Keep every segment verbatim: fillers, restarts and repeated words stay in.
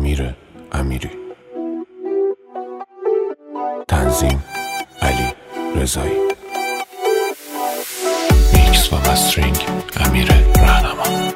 امیر امیری. تنظیم علی رضایی. میکس و مسترینگ امیر رهنما.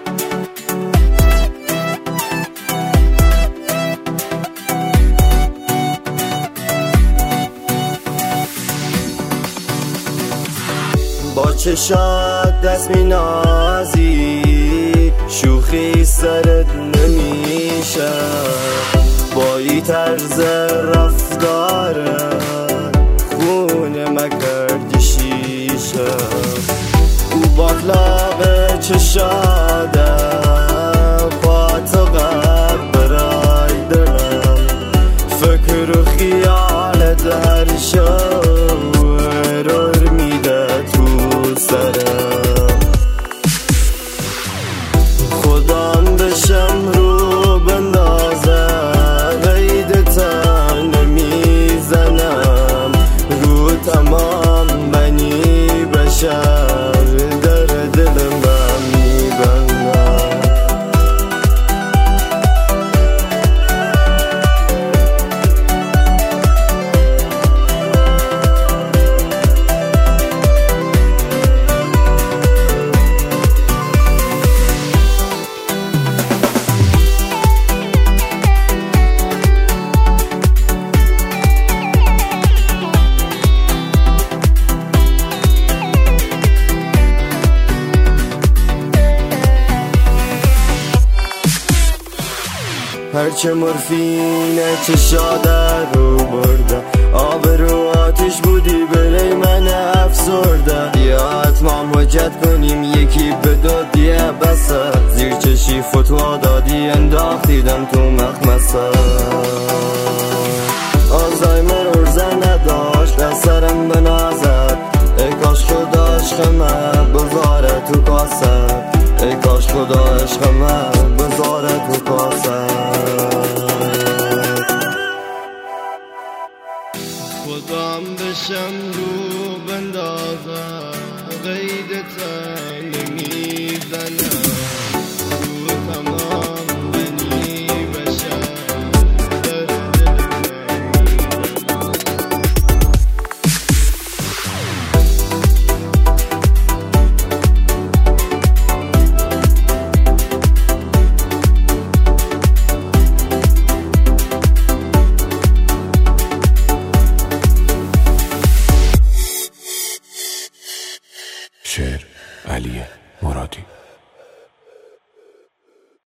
با چشات دست می نازی، شوخی سرت نمیشه، با ای طرز رفتاره خونه مکردی شیشه. او با اخلاق چشاده پاتقه برای دلم، فکر و خیالت هر شب ارور میده تو سرم. خودم بشم رو بندازه غیدتا نمیزنم، رو تمام بنی بشر در دلم میبندم. هرچه مورفینه چشاده رو برده، آب رو آتش بودی برای من افسرده. یا اتمام حجت کنیم یکی به دو دیه بسه، زیر چشی فتوا دادی انداختیدم تو مخمسه. آزایمر ارزه نداشت از سرم بنازد، ای کاش خدا عشقمه بذاره تو کاسه، ای کاش خدا عشقمه بذاره